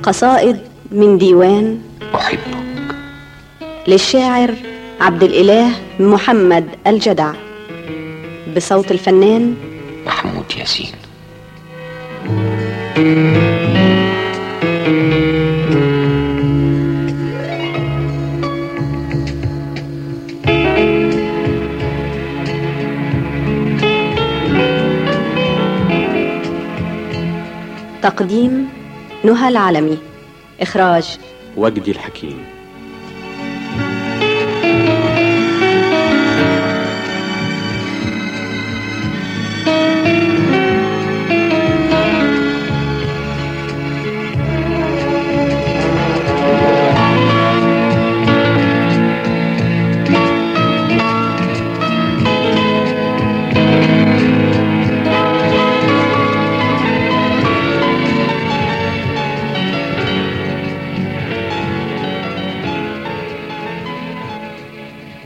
قصائد من ديوان أحبك للشاعر عبد الإله محمد الجدع، بصوت الفنان محمود ياسين. تقديم نهى العلمي، إخراج وجدي الحكيم.